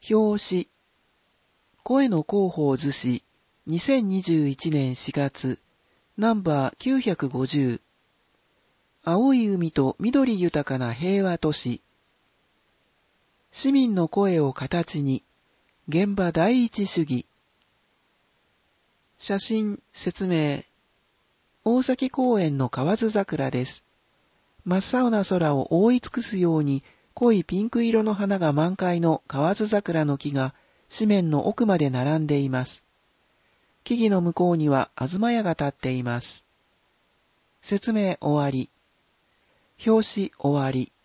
表紙。声の広報図紙、2021年4月、ナンバー950。青い海と緑豊かな平和都市。市民の声を形に、現場第一主義。写真、説明。大崎公園の河津桜です。真っ青な空を覆い尽くすように、濃いピンク色の花が満開の河津桜の木が紙面の奥まで並んでいます。木々の向こうには東屋が立っています。説明終わり。表紙終わり。